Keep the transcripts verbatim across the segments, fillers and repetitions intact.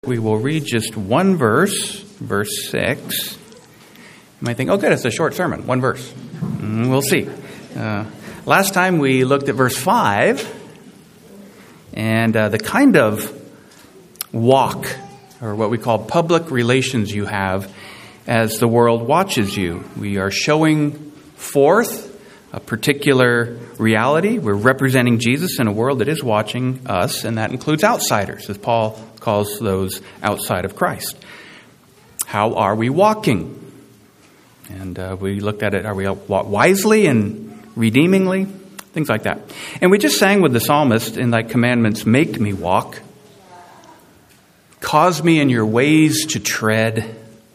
We will read just one verse, verse six. You might think, oh good, it's a short sermon, one verse. Mm, we'll see. Uh, last time we looked at verse five, and uh, the kind of walk, or what we call public relations you have as the world watches you. We are showing forth a particular reality. We're representing Jesus in a world that is watching us, and that includes outsiders, as Paul calls those outside of Christ. How are we walking? And uh, we looked at it, are we walk wisely and redeemingly? Things like that. And we just sang with the psalmist, in thy commandments make me walk. Cause me in your ways to tread.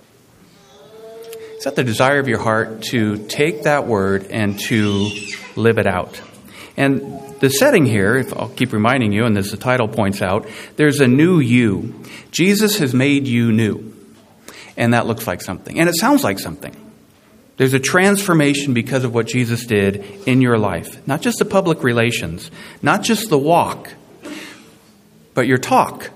Is that the desire of your heart to take that word and to live it out? And the setting here, if I'll keep reminding you, and as the title points out, there's a new you. Jesus has made you new. And that looks like something. And it sounds like something. There's a transformation because of what Jesus did in your life. Not just the public relations, not just the walk, but your talk.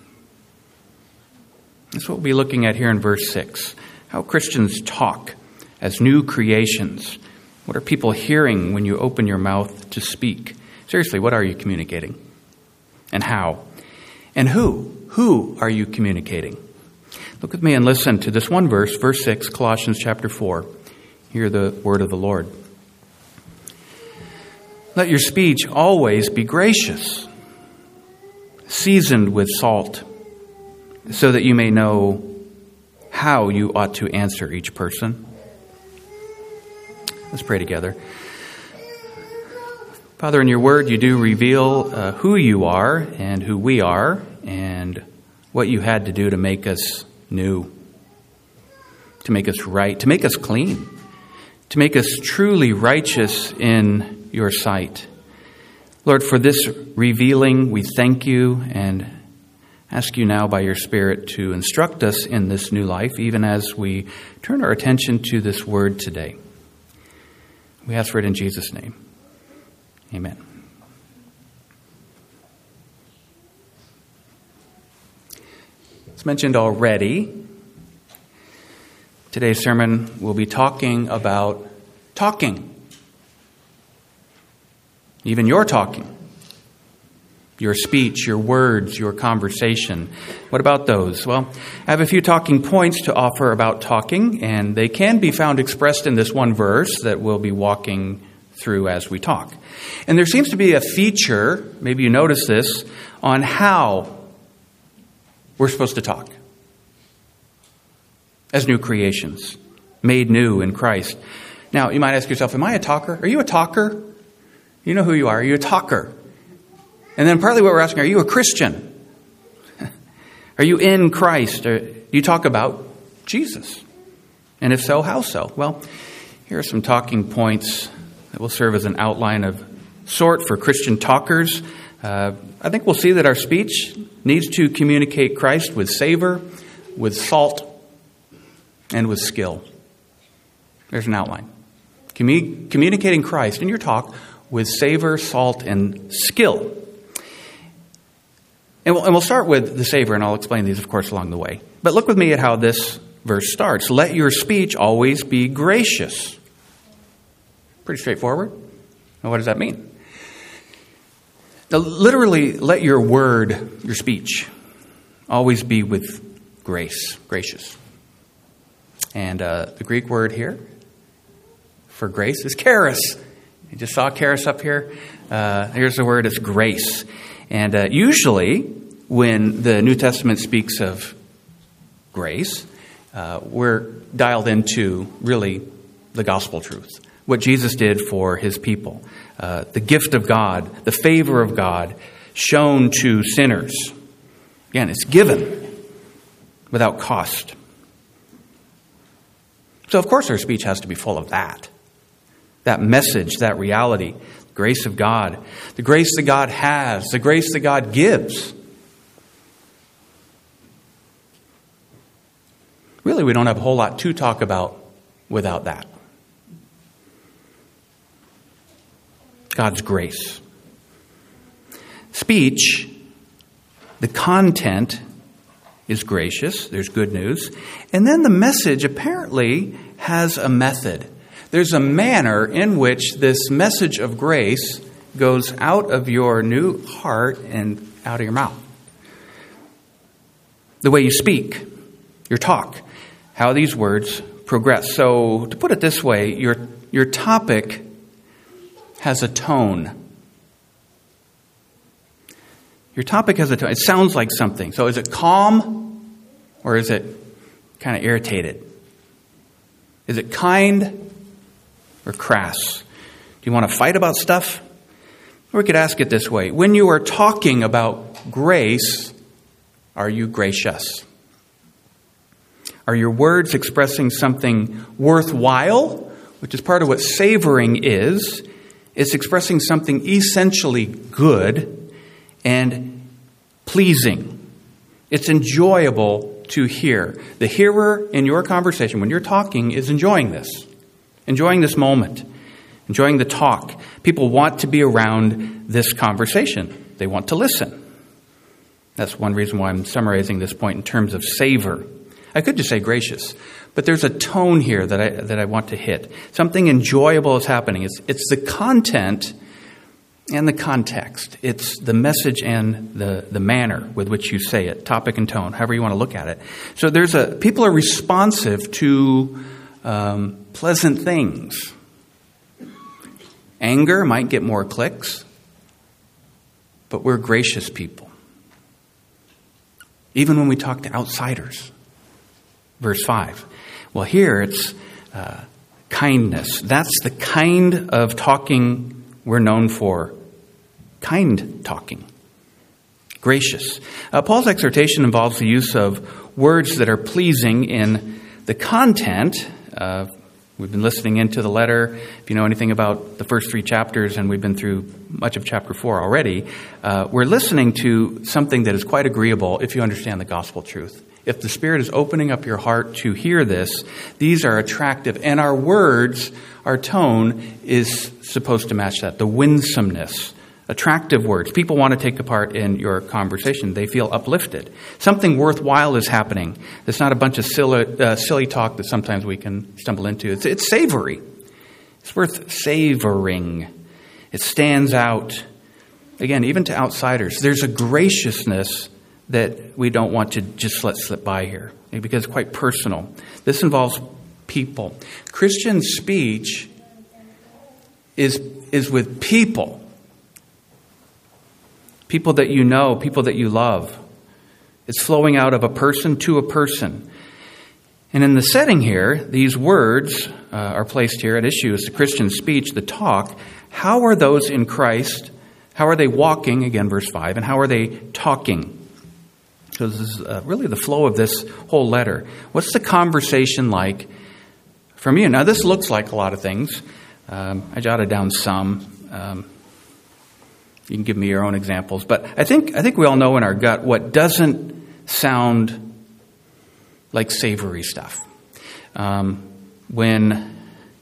That's what we'll be looking at here in verse six. How Christians talk as new creations. What are people hearing when you open your mouth to speak? Seriously, what are you communicating? And how? And who? Who are you communicating? Look with me and listen to this one verse, verse six, Colossians chapter four. Hear the word of the Lord. Let your speech always be gracious, seasoned with salt, so that you may know how you ought to answer each person. Let's pray together. Father, in your word, you do reveal uh, who you are and who we are and what you had to do to make us new, to make us right, to make us clean, to make us truly righteous in your sight. Lord, for this revealing, we thank you and ask you now by your Spirit to instruct us in this new life, even as we turn our attention to this word today. We ask for it in Jesus' name. Amen. As mentioned already, today's sermon will be talking about talking. Even your talking. Your speech, your words, your conversation. What about those? Well, I have a few talking points to offer about talking, and they can be found expressed in this one verse that we'll be walking through as we talk. And there seems to be a feature, maybe you notice this, on how we're supposed to talk as new creations, made new in Christ. Now, you might ask yourself, am I a talker? Are you a talker? You know who you are. Are you a talker? And then partly what we're asking, are you a Christian? Are you in Christ? Or do you talk about Jesus? And if so, how so? Well, here are some talking points that will serve as an outline of sort for Christian talkers. Uh, I think we'll see that our speech needs to communicate Christ with savor, with salt, and with skill. There's an outline. Commun- communicating Christ in your talk with savor, salt, and skill. And we'll, and we'll start with the savor, and I'll explain these, of course, along the way. But look with me at how this verse starts. Let your speech always be gracious. Pretty straightforward. Now, what does that mean? Now, literally, let your word, your speech, always be with grace, gracious. And uh, the Greek word here for grace is charis. You just saw charis up here. Uh, here's the word, it's grace. And uh, usually, when the New Testament speaks of grace, uh, we're dialed into really the gospel truth. What Jesus did for his people. Uh, the gift of God, the favor of God shown to sinners. Again, it's given without cost. So, of course, our speech has to be full of that. That message, that reality. Grace of God. The grace that God has. The grace that God gives. Really, we don't have a whole lot to talk about without that. God's grace. Speech, the content is gracious. There's good news. And then the message apparently has a method. There's a manner in which this message of grace goes out of your new heart and out of your mouth. The way you speak, your talk, how these words progress. So to put it this way, your, your topic has a tone. Your topic has a tone. It sounds like something. So is it calm or is it kind of irritated? Is it kind or crass? Do you want to fight about stuff? Or we could ask it this way. When you are talking about grace, are you gracious? Are your words expressing something worthwhile, which is part of what savoring is? It's expressing something essentially good and pleasing. It's enjoyable to hear. The hearer in your conversation, when you're talking, is enjoying this, enjoying this moment, enjoying the talk. People want to be around this conversation. They want to listen. That's one reason why I'm summarizing this point in terms of savor. I could just say gracious, but there's a tone here that I that I want to hit. Something enjoyable is happening. It's it's the content and the context. It's the message and the, the manner with which you say it, topic and tone, however you want to look at it. So there's a people are responsive to um, pleasant things. Anger might get more clicks, but we're gracious people. Even when we talk to outsiders. Verse five. Well, here it's uh, kindness. That's the kind of talking we're known for. Kind talking. Gracious. Uh, Paul's exhortation involves the use of words that are pleasing in the content. Uh, we've been listening into the letter. If you know anything about the first three chapters, and we've been through much of chapter four already, uh, we're listening to something that is quite agreeable if you understand the gospel truth. If the Spirit is opening up your heart to hear this, these are attractive. And our words, our tone is supposed to match that. The winsomeness, attractive words. People want to take a part in your conversation. They feel uplifted. Something worthwhile is happening. It's not a bunch of silly, uh, silly talk that sometimes we can stumble into. It's, it's savory. It's worth savoring. It stands out. Again, even to outsiders, there's a graciousness that we don't want to just let slip by here, because it's quite personal. This involves people. Christian speech is, is with people. People that you know, people that you love. It's flowing out of a person to a person. And in the setting here, these words uh, are placed here at issue as the Christian speech, the talk. How are those in Christ? How are they walking? Again, verse five. And how are they talking? So this is uh, really the flow of this whole letter. What's the conversation like from you? Now, this looks like a lot of things. Um, I jotted down some. Um, you can give me your own examples. But I think I think we all know in our gut what doesn't sound like savory stuff. Um, when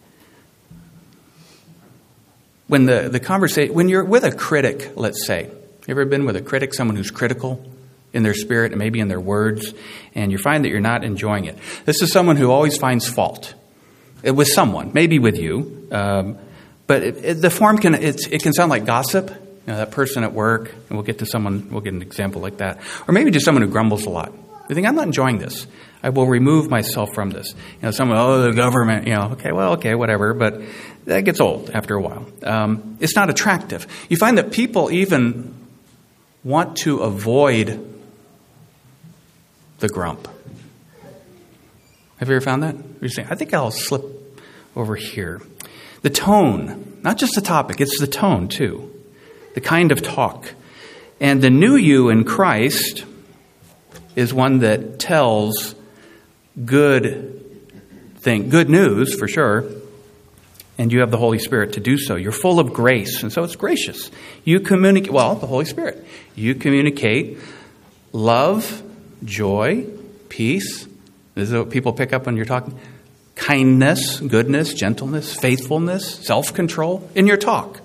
when the, the conversation, when you're with a critic, let's say. You ever been with a critic, someone who's critical in their spirit and maybe in their words, and you find that you're not enjoying it? This is someone who always finds fault with someone, maybe with you, um, but it, it, the form can it's, it can sound like gossip. You know, that person at work, and we'll get to someone, we'll get an example like that, or maybe just someone who grumbles a lot. You think, I'm not enjoying this. I will remove myself from this. You know, someone, oh, the government, you know, okay, well, okay, whatever, but that gets old after a while. Um, it's not attractive. You find that people even want to avoid the grump. Have you ever found that? You're saying, I think I'll slip over here. The tone, not just the topic, it's the tone too. The kind of talk. And the new you in Christ is one that tells good thing, good news for sure, and you have the Holy Spirit to do so. You're full of grace, and so it's gracious. You communicate, well, the Holy Spirit. You communicate love, joy, peace. This is what people pick up when you're talking. Kindness, goodness, gentleness, faithfulness, self-control in your talk.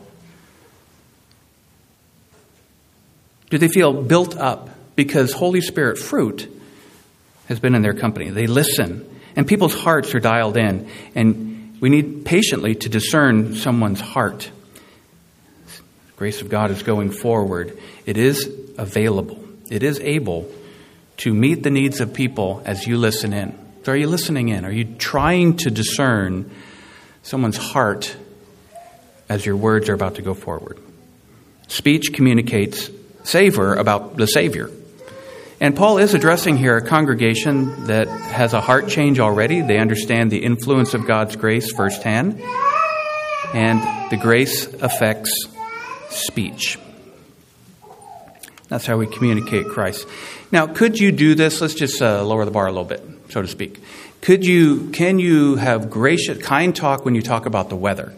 Do they feel built up? Because Holy Spirit fruit has been in their company. They listen, and people's hearts are dialed in, and we need patiently to discern someone's heart. The grace of God is going forward. It is available. It is able to meet the needs of people as you listen in. So are you listening in? Are you trying to discern someone's heart as your words are about to go forward? Speech communicates savor about the Savior. And Paul is addressing here a congregation that has a heart change already. They understand the influence of God's grace firsthand. And the grace affects speech. That's how we communicate Christ. Now, could you do this? Let's just uh, lower the bar a little bit, so to speak. Could you, can you have gracious, kind talk when you talk about the weather?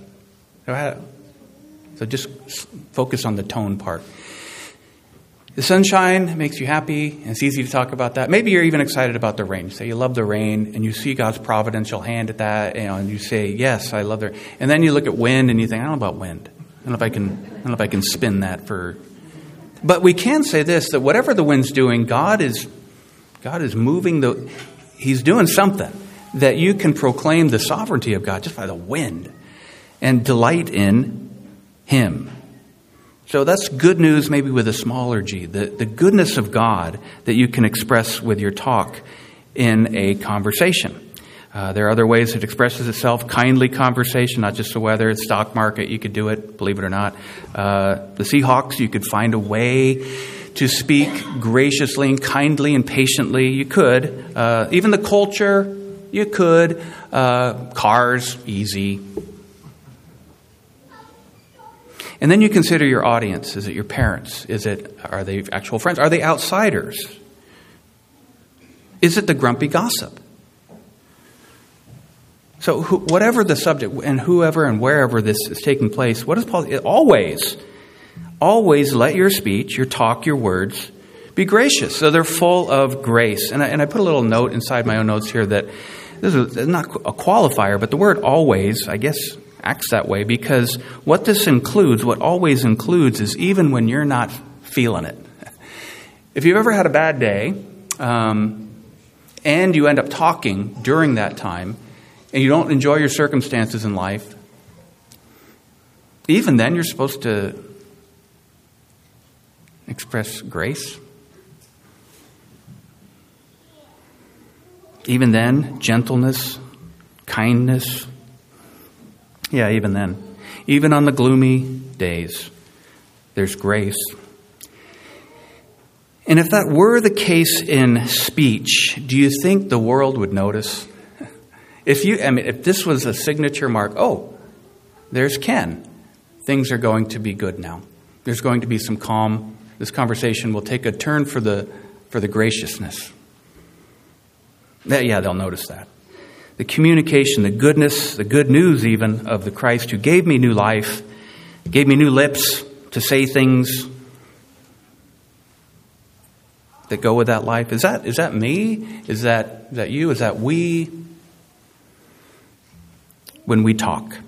So just focus on the tone part. The sunshine makes you happy, and it's easy to talk about that. Maybe you're even excited about the rain. Say you love the rain, and you see God's providential hand at that, you know, and you say, yes, I love the rain. And then you look at wind, and you think, I don't know about wind. I don't know if I can, I don't know if I can spin that for... But we can say this, that whatever the wind's doing, God is, God is moving the... He's doing something that you can proclaim the sovereignty of God just by the wind and delight in Him. So that's good news, maybe with a smaller g, the, the goodness of God that you can express with your talk in a conversation. Uh, there are other ways it expresses itself. Kindly conversation, not just the weather. The stock market, you could do it, believe it or not. Uh, the Seahawks, you could find a way to speak graciously and kindly and patiently. You could. Uh, even the culture, you could. Uh, cars, easy. And then you consider your audience. Is it your parents? Is it, are they actual friends? Are they outsiders? Is it the grumpy gossip? So who, whatever the subject and whoever and wherever this is taking place, what is Paul? Always, always let your speech, your talk, your words be gracious. So they're full of grace. And I, and I put a little note inside my own notes here that this is not a qualifier, but the word always, I guess, acts that way because what this includes, what always includes, is even when you're not feeling it. If you've ever had a bad day um, and you end up talking during that time and you don't enjoy your circumstances in life, even then you're supposed to express grace. Even then, gentleness, kindness. Yeah, even then. Even on the gloomy days, there's grace. And if that were the case in speech, do you think the world would notice? If you, I mean, if this was a signature mark, oh, there's Ken. Things are going to be good now. There's going to be some calm. This conversation will take a turn for the for the graciousness. Yeah, they'll notice that. The communication, the goodness, the good news even of the Christ who gave me new life, gave me new lips to say things that go with that life. Is that is that me? Is that is that you? Is that we? When we talk,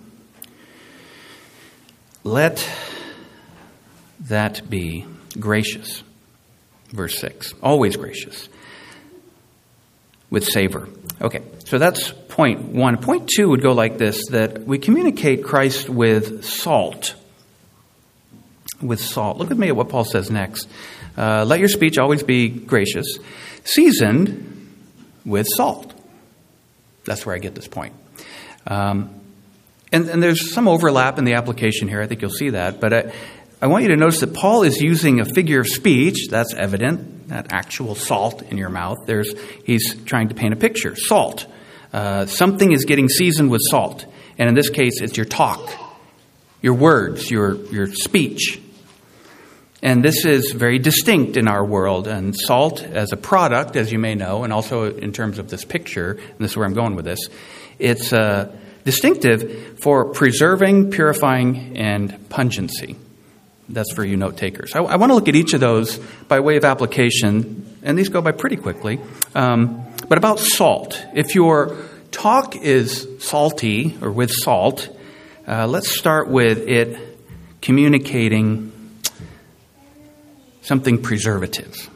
let that be gracious. Verse six, always gracious, with savor. Okay, so that's point one. Point two would go like this, that we communicate Christ with salt. With salt. Look with me at what Paul says next. Uh, let your speech always be gracious, seasoned with salt. That's where I get this point. Um, and, and there's some overlap in the application here. I think you'll see that. But I, I want you to notice that Paul is using a figure of speech. That's evident. That actual salt in your mouth. There's he's trying to paint a picture. Salt. Uh, something is getting seasoned with salt. And in this case, it's your talk, your words, your your speech. And this is very distinct in our world. And salt as a product, as you may know, and also in terms of this picture, and this is where I'm going with this, it's uh, distinctive for preserving, purifying, and pungency. That's for you note takers. I, I want to look at each of those by way of application, and these go by pretty quickly. Um, but about salt. If your talk is salty or with salt, uh, let's start with it communicating something preservative.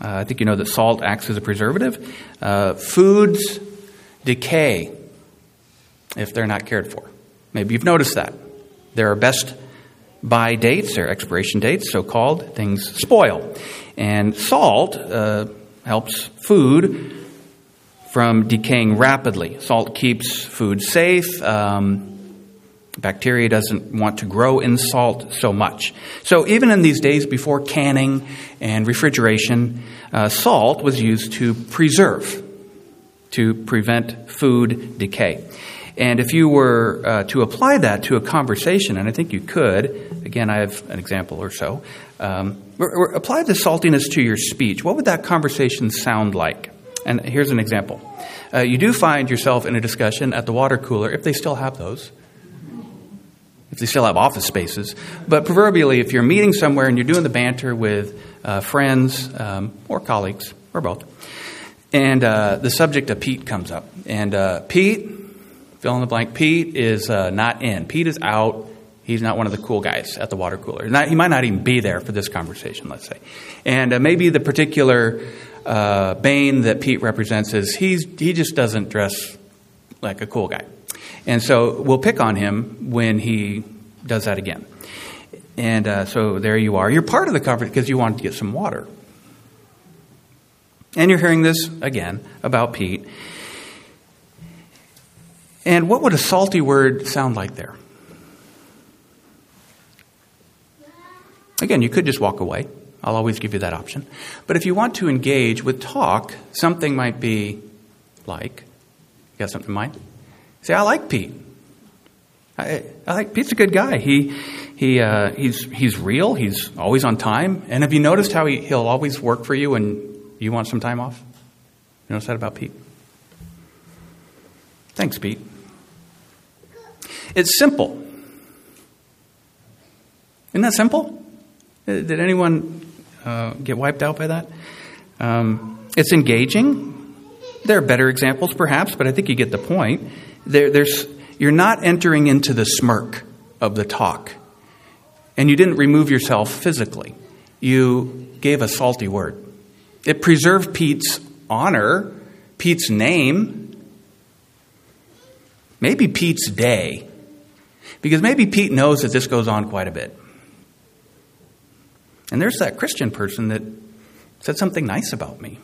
Uh, I think you know that salt acts as a preservative. Uh, foods decay if they're not cared for. Maybe you've noticed that. There are best by dates, or expiration dates, so-called. Things spoil. And salt uh, helps food from decaying rapidly. Salt keeps food safe. Um, bacteria doesn't want to grow in salt so much. So even in these days before canning and refrigeration, uh, salt was used to preserve, to prevent food decay. And if you were uh, to apply that to a conversation, and I think you could, again, I have an example or so, um, or, or apply the saltiness to your speech. What would that conversation sound like? And here's an example. Uh, you do find yourself in a discussion at the water cooler, if they still have those, if they still have office spaces. But proverbially, if you're meeting somewhere and you're doing the banter with uh, friends um, or colleagues, or both, and uh, the subject of Pete comes up. And uh, Pete, fill in the blank, Pete is uh, not in. Pete is out. He's not one of the cool guys at the water cooler. Not, he might not even be there for this conversation, let's say. And uh, maybe the particular uh, bane that Pete represents is he's he just doesn't dress like a cool guy. And so we'll pick on him when he does that again. And uh, so there you are. You're part of the conversation because you wanted to get some water. And you're hearing this again about Pete. And what would a salty word sound like there? Again, you could just walk away. I'll always give you that option. But if you want to engage with talk, something might be like, you got something in mind? Say, I like Pete. I, I like Pete's a good guy. He he uh, he's he's real. He's always on time. And have you noticed how he, he'll always work for you when you want some time off? You notice that about Pete? Thanks, Pete. It's simple. Isn't that simple? Did anyone uh, get wiped out by that? Um, it's engaging. There are better examples, perhaps, but I think you get the point. There, there's, you're not entering into the smirk of the talk. And you didn't remove yourself physically. You gave a salty word. It preserved Pete's honor, Pete's name, maybe Pete's day. Because maybe Pete knows that this goes on quite a bit. And there's that Christian person that said something nice about me.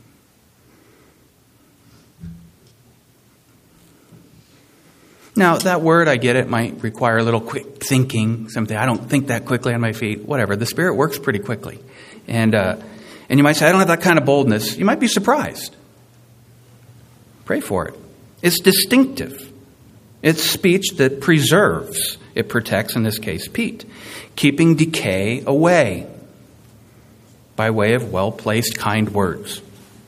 Now, that word, I get it, might require a little quick thinking. Something, I don't think that quickly on my feet. Whatever. The Spirit works pretty quickly. And uh, and you might say, I don't have that kind of boldness. You might be surprised. Pray for it. It's distinctive. It's speech that preserves. It protects, in this case, Pete. Keeping decay away by way of well-placed, kind words.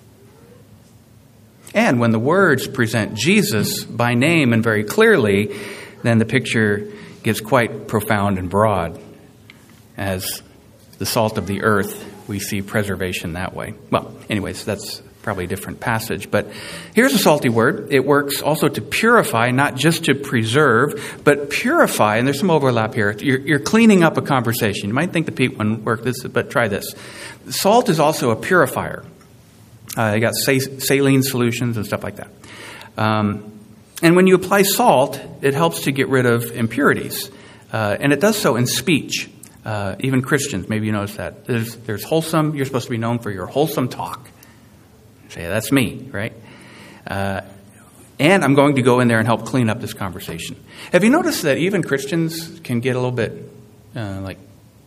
And when the words present Jesus by name and very clearly, then the picture gets quite profound and broad. As the salt of the earth, we see preservation that way. Well, anyways, that's probably a different passage. But here's a salty word. It works also to purify, not just to preserve, but purify. And there's some overlap here. You're, you're cleaning up a conversation. You might think the Pete one worked this, but try this. Salt is also a purifier. Uh, you got saline solutions and stuff like that. Um, and when you apply salt, it helps to get rid of impurities. Uh, and it does so in speech. Uh, even Christians, maybe you notice that. There's, there's wholesome, you're supposed to be known for your wholesome talk. Say, that's me, right? Uh, and I'm going to go in there and help clean up this conversation. Have you noticed that even Christians can get a little bit, uh, like,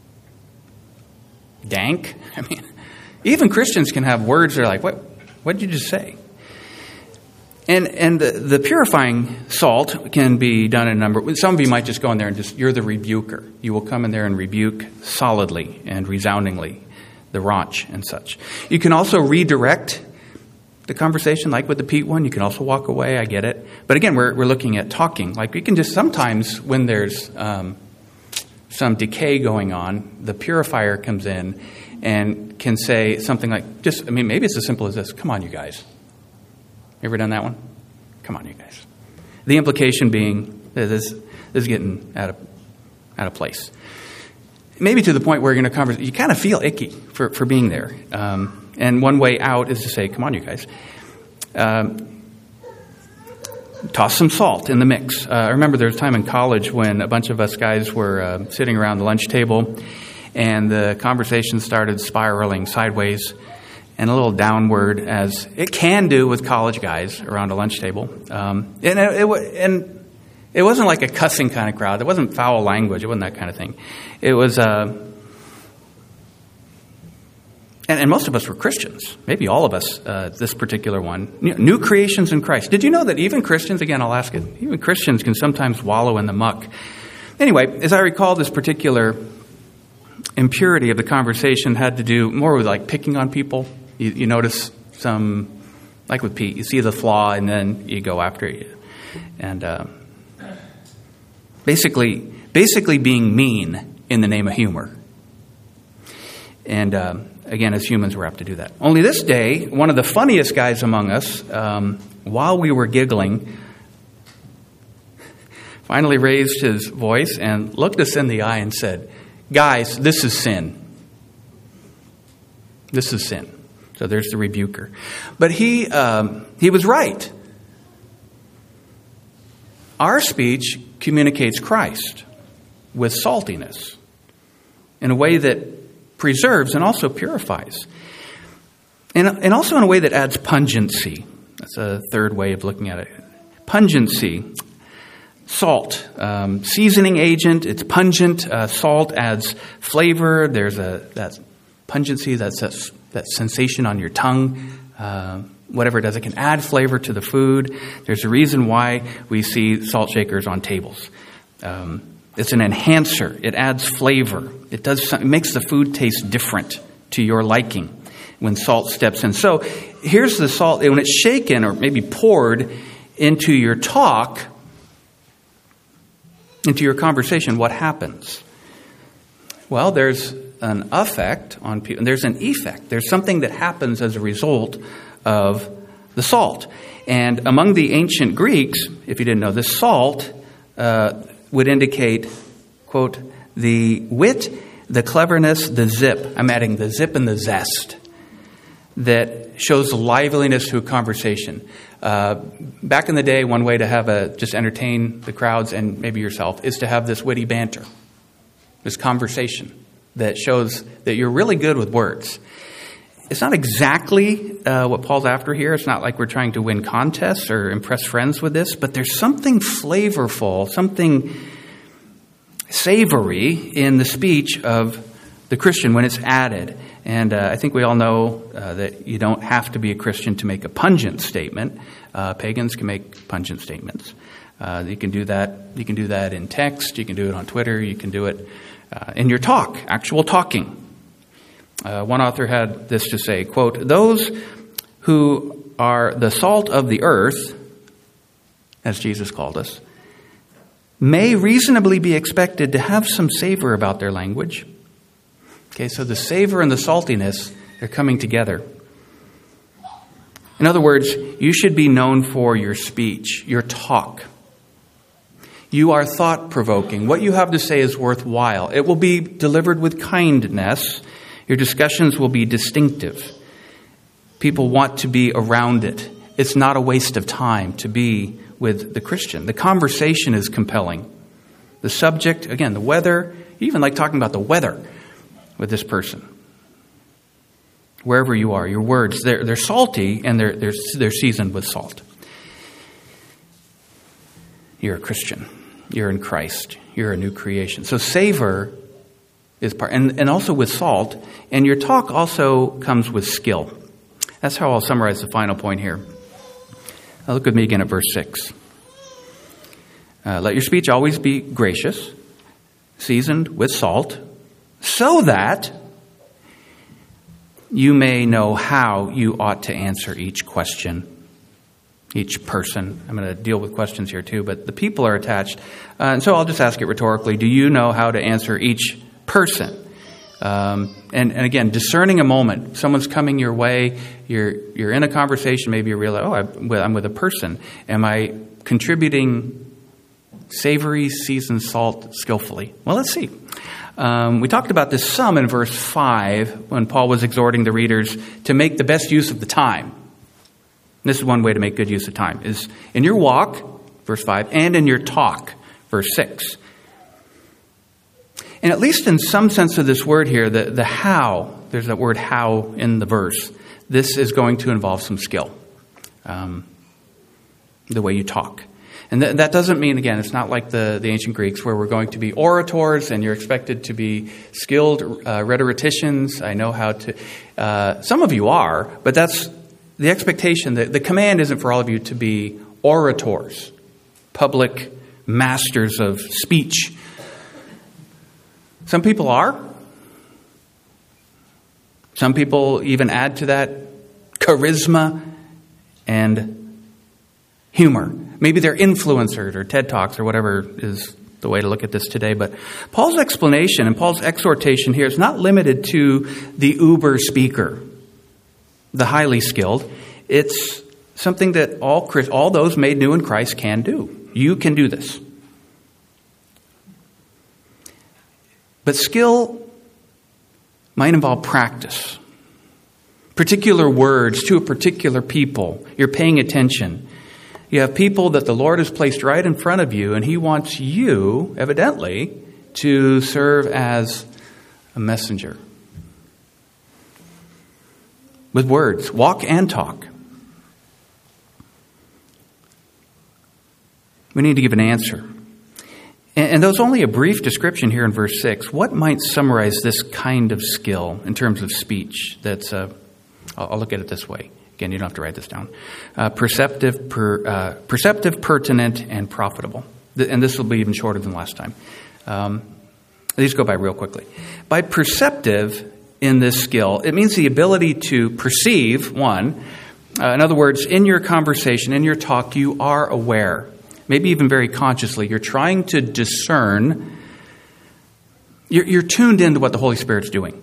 dank? I mean, even Christians can have words that are like, what, what did you just say? And and the, the purifying salt can be done in a number. Some of you might just go in there and just, you're the rebuker. You will come in there and rebuke solidly and resoundingly the raunch and such. You can also redirect the conversation, like with the Pete one. You can also walk away. I get it. But again, we're we're looking at talking. Like we can just sometimes when there's um, some decay going on, the purifier comes in and can say something like, just, I mean, maybe it's as simple as this. Come on, you guys. You ever done that one? Come on, you guys. The implication being that this, this is getting out of out of place. Maybe to the point where you're going to converse, you kind of feel icky for, for being there. Um, And one way out is to say, come on, you guys. Um, toss some salt in the mix. Uh, I remember there was a time in college when a bunch of us guys were uh, sitting around the lunch table, and the conversation started spiraling sideways and a little downward, as it can do with college guys around a lunch table. Um, and, it, it, and it wasn't like a cussing kind of crowd. It wasn't foul language. It wasn't that kind of thing. It was... Uh, And, and most of us were Christians, maybe all of us, uh, this particular one. You know, new creations in Christ. Did you know that even Christians, again, I'll ask it, even Christians can sometimes wallow in the muck? Anyway, as I recall, this particular impurity of the conversation had to do more with like picking on people. You, you notice some, like with Pete, you see the flaw and then you go after it. And uh, basically, basically being mean in the name of humor. And... Uh, Again, as humans, we're apt to do that. Only this day, one of the funniest guys among us, um, while we were giggling, finally raised his voice and looked us in the eye and said, guys, this is sin. This is sin. So there's the rebuker. But he um, he was right. Our speech communicates Christ with saltiness in a way that preserves and also purifies. And, and also in a way that adds pungency. That's a third way of looking at it. Pungency. Salt. Um, seasoning agent. It's pungent. Uh, salt adds flavor. There's a that pungency, that's that, that sensation on your tongue. Uh, whatever it does, it can add flavor to the food. There's a reason why we see salt shakers on tables. Um, It's an enhancer. It adds flavor. It does. It makes the food taste different to your liking when salt steps in. So here's the salt. When it's shaken or maybe poured into your talk, into your conversation, what happens? Well, there's an effect on people. There's an effect. There's something that happens as a result of the salt. And among the ancient Greeks, if you didn't know this, salt... Uh, would indicate, quote, the wit, the cleverness, the zip. I'm adding the zip and the zest that shows liveliness to a conversation. Uh, back in the day, one way to have a just entertain the crowds and maybe yourself is to have this witty banter, this conversation that shows that you're really good with words. It's not exactly uh, what Paul's after here. It's not like we're trying to win contests or impress friends with this, but there's something flavorful, something savory in the speech of the Christian when it's added. And uh, I think we all know uh, that you don't have to be a Christian to make a pungent statement. Uh, pagans can make pungent statements. Uh, you can do that. You can do that in text. You can do it on Twitter. You can do it uh, in your talk, actual talking. Uh, one author had this to say, quote, those who are the salt of the earth, as Jesus called us, may reasonably be expected to have some savor about their language. Okay, so the savor and the saltiness, they're coming together. In other words, you should be known for your speech, your talk. You are thought-provoking. What you have to say is worthwhile. It will be delivered with kindness. Your discussions will be distinctive. People want to be around it. It's not a waste of time to be with the Christian. The conversation is compelling. The subject, again, the weather, you even like talking about the weather with this person. Wherever you are, your words, they're, they're salty and they're, they're, they're seasoned with salt. You're a Christian. You're in Christ. You're a new creation. So savor is part, and, and also with salt, and your talk also comes with skill. That's how I'll summarize the final point here. Now look with me again at verse six. Uh, Let your speech always be gracious, seasoned with salt, so that you may know how you ought to answer each question, each person. I'm going to deal with questions here too, but the people are attached. Uh, and so I'll just ask it rhetorically. Do you know how to answer each person? Um, and, and again, discerning a moment. Someone's coming your way. You're you're in a conversation. Maybe you realize, oh, I'm with a person. Am I contributing savory, seasoned salt skillfully? Well, let's see. Um, we talked about this some in verse five when Paul was exhorting the readers to make the best use of the time. This is one way to make good use of time, is in your walk, verse five, and in your talk, verse six. And at least in some sense of this word here, the, the how, there's that word how in the verse, this is going to involve some skill, um, the way you talk. And th- that doesn't mean, again, it's not like the, the ancient Greeks where we're going to be orators and you're expected to be skilled uh, rhetoricians. I know how to, uh, some of you are, but that's the expectation. That the command isn't for all of you to be orators, public masters of speech. Some people are. Some people even add to that charisma and humor. Maybe they're influencers or TED Talks or whatever is the way to look at this today. But Paul's explanation and Paul's exhortation here is not limited to the uber speaker, the highly skilled. It's something that all all those made new in Christ can do. You can do this. But skill might involve practice. Particular words to a particular people. You're paying attention. You have people that the Lord has placed right in front of you, and He wants you, evidently, to serve as a messenger. With words, walk and talk. We need to give an answer. And though it's only a brief description here in verse six, what might summarize this kind of skill in terms of speech? That's, uh, I'll look at it this way. Again, you don't have to write this down. Uh, perceptive, per, uh, perceptive, pertinent, and profitable. And this will be even shorter than last time. Um, these go by real quickly. By perceptive in this skill, it means the ability to perceive, one. Uh, in other words, in your conversation, in your talk, you are aware. Maybe even very consciously. You're trying to discern. You're, you're tuned into what the Holy Spirit's doing.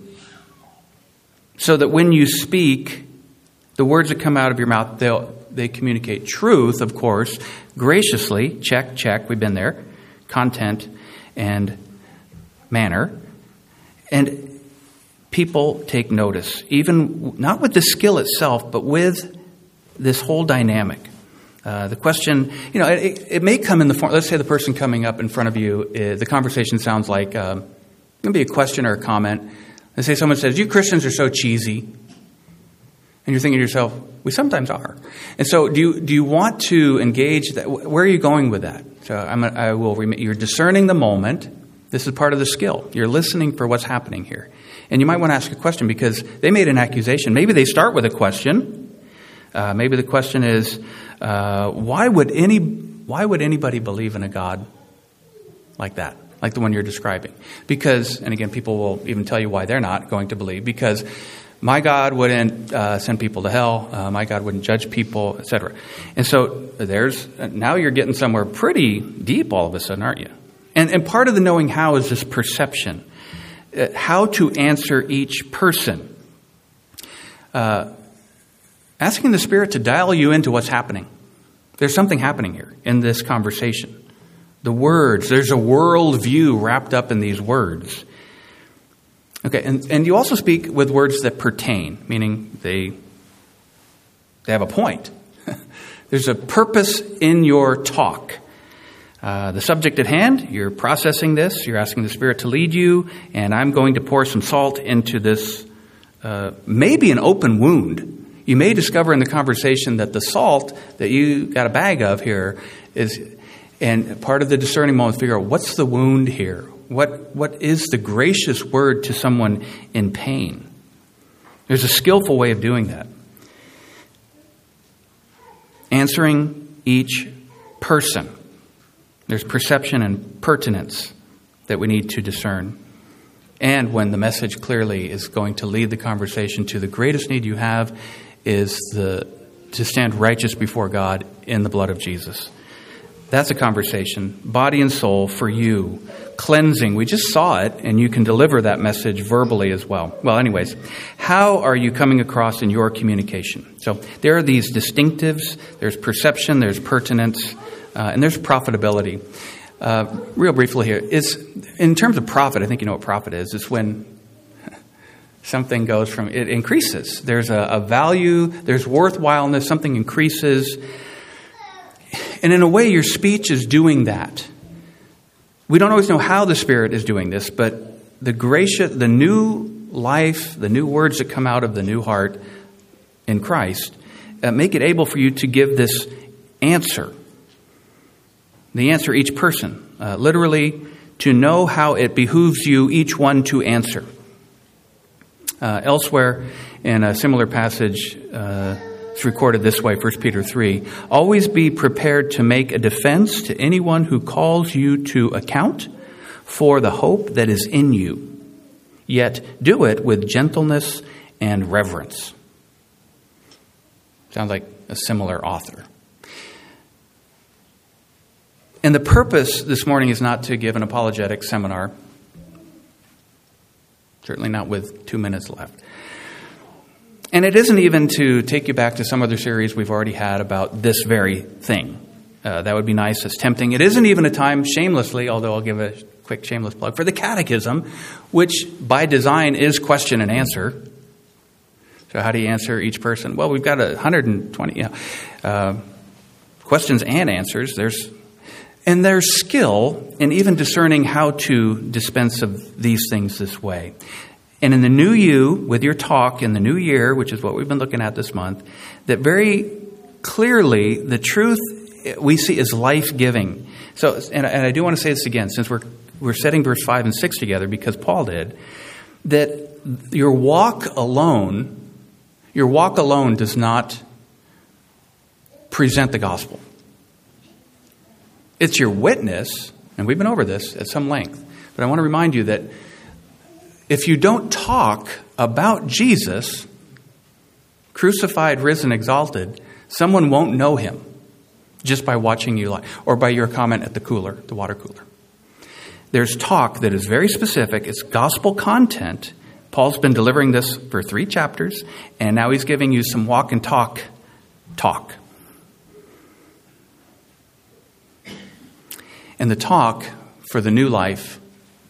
So that when you speak, the words that come out of your mouth, they'll, they communicate truth, of course, graciously. Check, check, we've been there. Content and manner. And people take notice, even not with the skill itself, but with this whole dynamic. Uh, the question, you know, it, it may come in the form, let's say the person coming up in front of you, uh, the conversation sounds like, um, it can be a question or a comment. Let's say someone says, you Christians are so cheesy. And you're thinking to yourself, we sometimes are. And so do you, do you want to engage that? Where are you going with that? So I'm, I will remit, you're discerning the moment. This is part of the skill. You're listening for what's happening here. And you might want to ask a question because they made an accusation. Maybe they start with a question. Uh, maybe the question is, uh, why would any why would anybody believe in a God like that, like the one you're describing? Because, and again, people will even tell you why they're not going to believe. Because my God wouldn't uh, send people to hell. Uh, my God wouldn't judge people, et cetera. And so there's now you're getting somewhere pretty deep all of a sudden, aren't you? And and part of the knowing how is this perception, uh, how to answer each person. Uh, Asking the Spirit to dial you into what's happening. There's something happening here in this conversation. The words, there's a worldview wrapped up in these words. Okay, and, and you also speak with words that pertain, meaning they, they have a point. There's a purpose in your talk. Uh, the subject at hand, you're processing this, you're asking the Spirit to lead you, and I'm going to pour some salt into this, uh, maybe an open wound. You may discover in the conversation that the salt that you got a bag of here is, and part of the discerning moment, figure out what's the wound here? What what is the gracious word to someone in pain? There's a skillful way of doing that. Answering each person. There's perception and pertinence that we need to discern. And when the message clearly is going to lead the conversation to the greatest need you have is the to stand righteous before God in the blood of Jesus. That's a conversation, body and soul for you. Cleansing, we just saw it, and you can deliver that message verbally as well. Well, anyways, how are you coming across in your communication? So there are these distinctives. There's perception, there's pertinence, uh, and there's profitability. Uh, real briefly here, is in terms of profit, I think you know what profit is. It's when something goes from, it increases. There's a, a value, there's worthwhileness, something increases. And in a way, your speech is doing that. We don't always know how the Spirit is doing this, but the gracious, the new life, the new words that come out of the new heart in Christ, uh, make it able for you to give this answer. The answer each person. Uh, literally, to know how it behooves you, each one, to answer. Uh, elsewhere, in a similar passage, uh, it's recorded this way, First Peter three. Always be prepared to make a defense to anyone who calls you to account for the hope that is in you. Yet do it with gentleness and reverence. Sounds like a similar author. And the purpose this morning is not to give an apologetic seminar. Certainly not with two minutes left. And it isn't even to take you back to some other series we've already had about this very thing. Uh, that would be nice. It's tempting. It isn't even a time, shamelessly, although I'll give a quick shameless plug, for the Catechism, which by design is question and answer. So how do you answer each person? Well, we've got one hundred twenty you know, uh, questions and answers. There's And there's skill in even discerning how to dispense of these things this way. And in the new you, with your talk in the new year, which is what we've been looking at this month, that very clearly the truth we see is life-giving. So, and, and I do want to say this again, since we're we're setting verse five and six together, because Paul did, that your walk alone, your walk alone does not present the gospel. It's your witness, and we've been over this at some length, but I want to remind you that if you don't talk about Jesus, crucified, risen, exalted, someone won't know him just by watching you live, or by your comment at the cooler, the water cooler. There's talk that is very specific. It's gospel content. Paul's been delivering this for three chapters, and now he's giving you some walk and talk talk. And the talk for the new life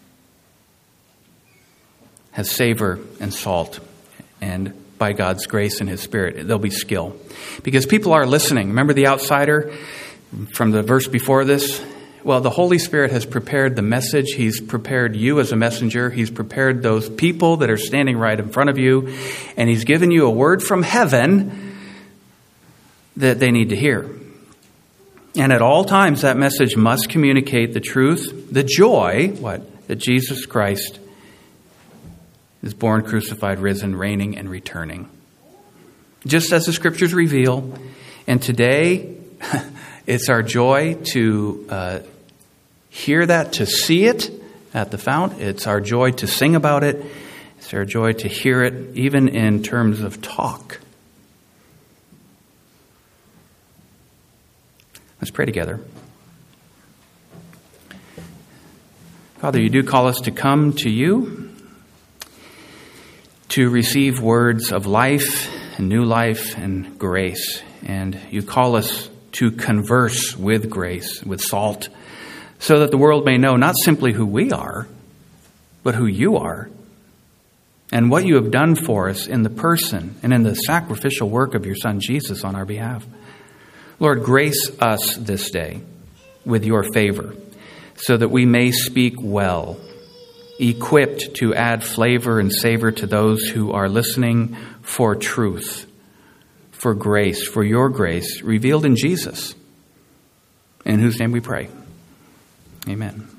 has savor and salt. And by God's grace and his Spirit, there'll be skill. Because people are listening. Remember the outsider from the verse before this? Well, the Holy Spirit has prepared the message. He's prepared you as a messenger. He's prepared those people that are standing right in front of you. And he's given you a word from heaven that they need to hear. And at all times, that message must communicate the truth, the joy, what? That Jesus Christ is born, crucified, risen, reigning, and returning. Just as the Scriptures reveal. And today, it's our joy to uh, hear that, to see it at the fount. It's our joy to sing about it. It's our joy to hear it, even in terms of talk. Let's pray together. Father, you do call us to come to you, to receive words of life and new life and grace. And you call us to converse with grace, with salt, so that the world may know not simply who we are, but who you are, and what you have done for us in the person and in the sacrificial work of your Son Jesus on our behalf. Lord, grace us this day with your favor, so that we may speak well, equipped to add flavor and savor to those who are listening for truth, for grace, for your grace revealed in Jesus, in whose name we pray. Amen.